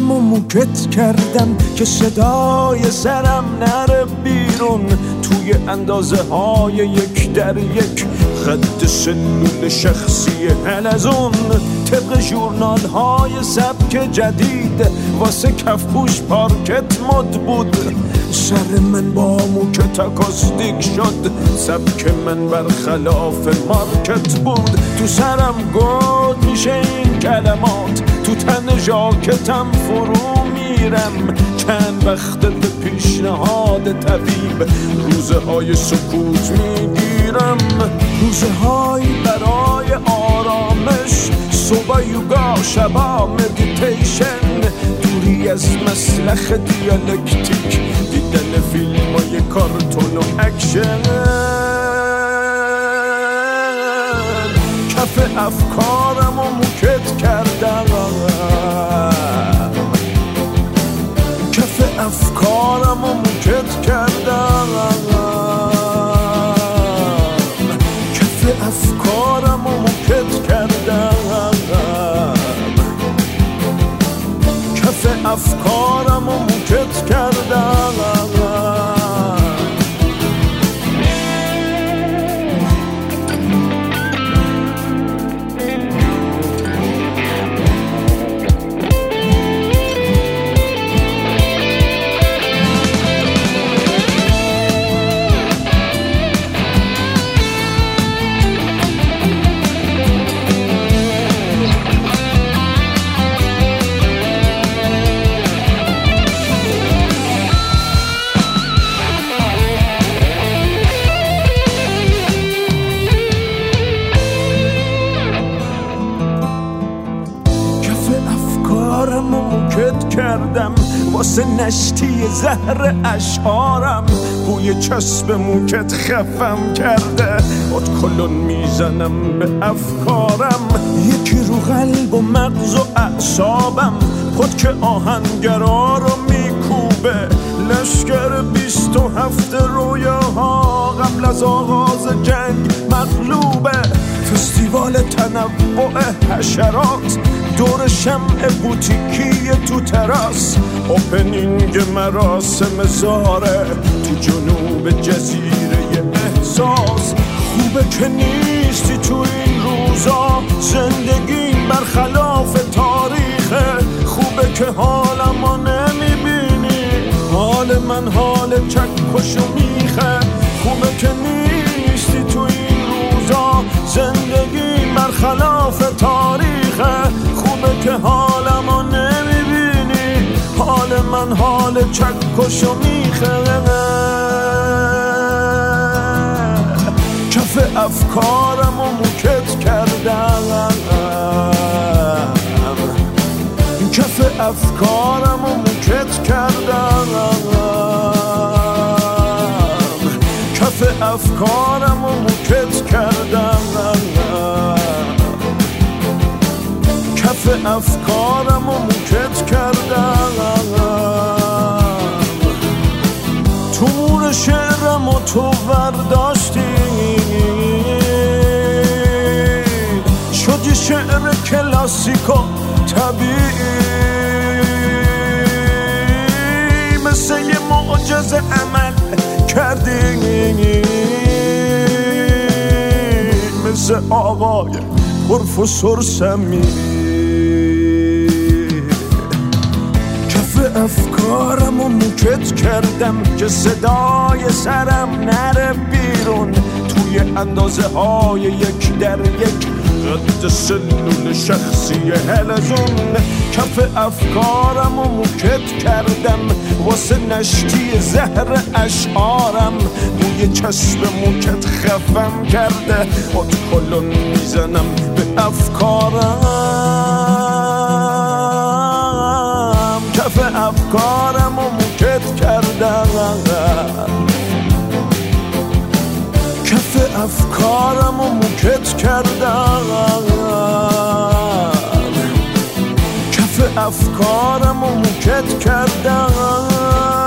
افکارم و موکت کردم که صدای سرم نره بیرون توی اندازه های 1 در 1 خط سلول شخصی حلزون طبق ژورنال های سبک جدید واسه کفپوش پارکت مد بود سر من با موکت اکاستیک شد سبک من برخلاف مارکت بود تو سرم گود میشه این کلمات تو تن ژاکتم فرو میرم چند وقت به پیشنهاد طبیب روزه های سکوت میگیرم روزه های برای آرامش صبح یوگا شبا مدیتیشن دوری از مسلخ دیالکتیک دیدن فیلم های کارتون و اکشن کف افکارم و موکت کردم کف افکارم و موکت کردم کف افکارم و موکت کردم کف افکارم و موکت کردم کردم واسه نشتی زهر اشعارم بوی چسب موکت خفم کرده ادکلون میزنم به افکارم یکی رو قلب و مغز و اعصابم پدک آهنگرا رو میکوبه لشکر 27 رویاها قبل از آغاز جنگ مغلوبه فستیوال تنوع حشرات دور شمع بوتیکی تو تراس اوپنینگ مراسم زاره تو جنوب جزیره احساس خوبه که نیستی تو این روزا زندگی برخلاف تاریخه خوبه که حالمو نمیبینی حال من حال چکشو میخه خوبه که نیستی تو این روزا زندگی برخلاف تاریخه خوبه که حالمو نمیبینی حال من حال چکشو میخه کف افکارم و موکت کردم کف افکارم و موکت کردم کف افکارم و موکت کردم کف افکارم و موکت کردم تو مور شعرم و تو برداشتی شدی شعر کلاسیک و طبیعی مثل یه معجزه عمل کردی مثل آقای پروفسور سمی کف افکارم و موکت کردم که صدای سرم نره بیرون توی اندازه های 1 در 1 قد سلول شخصی حلزون کف افکارم و موکت کردم واسه نشتی زهر اشعارم بوی چسب موکت خفم کرده ادکلون میزنم به افکارم کف افکارم و موکت کردم کف افکارم و موکت کردم کف افکارم و موکت کردم